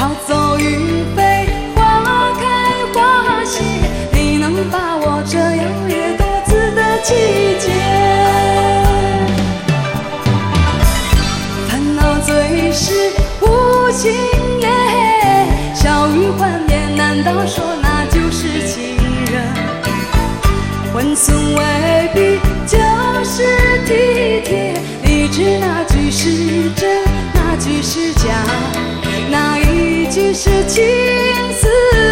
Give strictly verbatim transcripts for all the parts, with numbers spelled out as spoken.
好走云飞，花开花谢，你能把握这样掠夺子的季节。烦恼最是无情也，笑语欢颜，难道说那就是情人？温存未必就是体贴，你知那句是真，那句是假，哪一句是情丝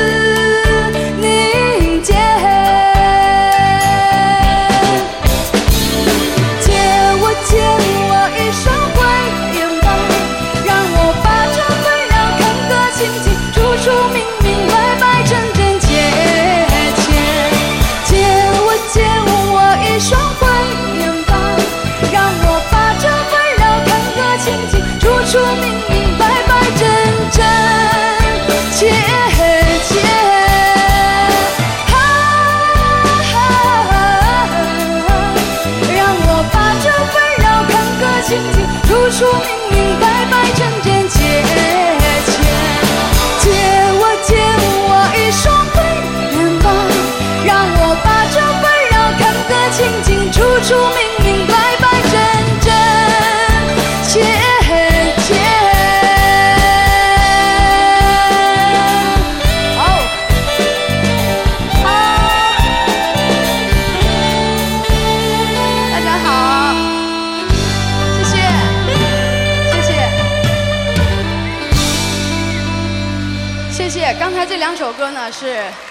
凝结？借我借我一双慧眼吧，让我把这纷扰看个清清楚楚、明明白白、真真切切。借我借我一双慧眼吧，让我把这纷扰看个清清楚楚、明明白白、真真切切。啊啊啊！让我把这纷扰看个清清楚楚、明明白白、真真切切。借我借我一双慧眼吧，让我把这纷扰看个清清楚楚、明明白白、真真切切。好，好，大家好，谢谢，谢谢，谢谢。刚才这两首歌呢是。